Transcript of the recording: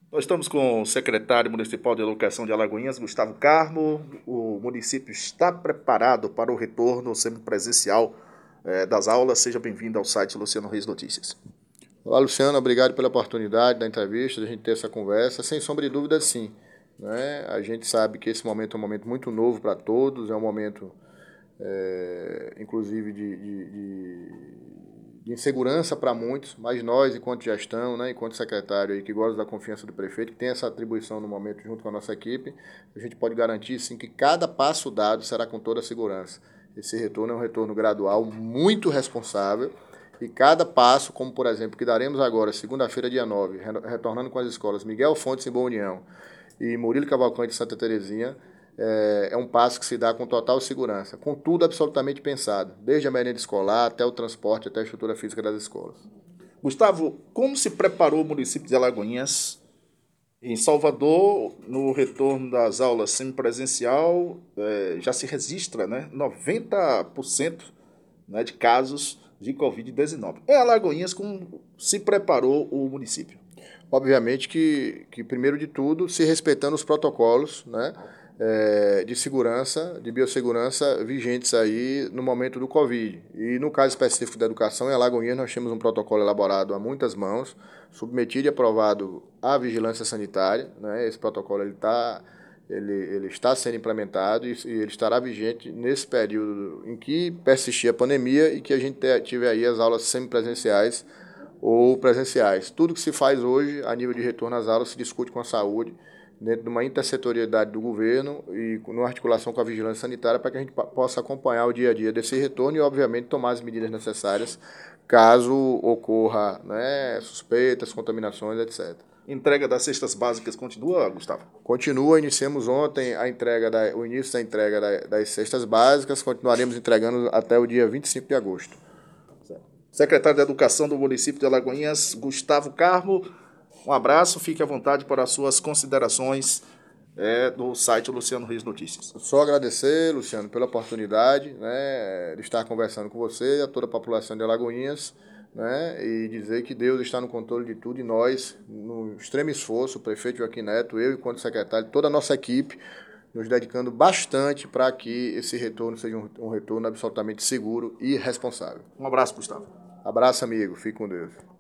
Nós estamos com o secretário municipal de Educação de Alagoinhas, Gustavo Carmo. O município está preparado para o retorno semipresencial das aulas. Seja bem-vindo ao site Luciano Reis Notícias. Olá, Luciano, obrigado pela oportunidade da entrevista, de a gente ter essa conversa. Sem sombra de dúvida, sim. Né? A gente sabe que esse momento é um momento muito novo para todos, é um momento, inclusive, de insegurança para muitos, mas nós, enquanto gestão, né, enquanto secretário aí, que gosta da confiança do prefeito, que tem essa atribuição no momento junto com a nossa equipe, a gente pode garantir, sim, que cada passo dado será com toda a segurança. Esse retorno é um retorno gradual, muito responsável, e cada passo, como por exemplo, que daremos agora, segunda-feira, dia 9, retornando com as escolas Miguel Fontes em Boa União e Murilo Cavalcante de Santa Terezinha, é um passo que se dá com total segurança, com tudo absolutamente pensado, desde a merenda escolar até o transporte, até a estrutura física das escolas. Gustavo, como se preparou o município de Alagoinhas em Salvador no retorno das aulas semipresencial? Já se registra, né, 90%, né, de casos de Covid-19. Em Alagoinhas, como se preparou o município? Obviamente que, primeiro de tudo, se respeitando os protocolos, né, de segurança, de biossegurança vigentes aí no momento do Covid. E no caso específico da educação, em Alagoinhas nós temos um protocolo elaborado a muitas mãos, submetido e aprovado à vigilância sanitária. Né, esse protocolo ele está sendo implementado e ele estará vigente nesse período em que persistir a pandemia e que a gente tive aí as aulas semipresenciais ou presenciais. Tudo que se faz hoje, a nível de retorno às aulas, se discute com a saúde, dentro de uma intersetorialidade do governo e numa articulação com a vigilância sanitária para que a gente possa acompanhar o dia a dia desse retorno e, obviamente, tomar as medidas necessárias caso ocorra, né, suspeitas, contaminações, etc. Entrega das cestas básicas continua, Gustavo? Continua, iniciamos ontem o início da entrega das cestas básicas, continuaremos entregando até o dia 25 de agosto. Secretário de Educação do município de Alagoinhas, Gustavo Carmo, um abraço, fique à vontade para as suas considerações do site Luciano Reis Notícias. Só agradecer, Luciano, pela oportunidade, né, de estar conversando com você e a toda a população de Alagoinhas, né, e dizer que Deus está no controle de tudo e nós, no extremo esforço, o prefeito Joaquim Neto, eu enquanto secretário, toda a nossa equipe, nos dedicando bastante para que esse retorno seja um retorno absolutamente seguro e responsável. Um abraço, Gustavo. Abraço, amigo. Fique com Deus.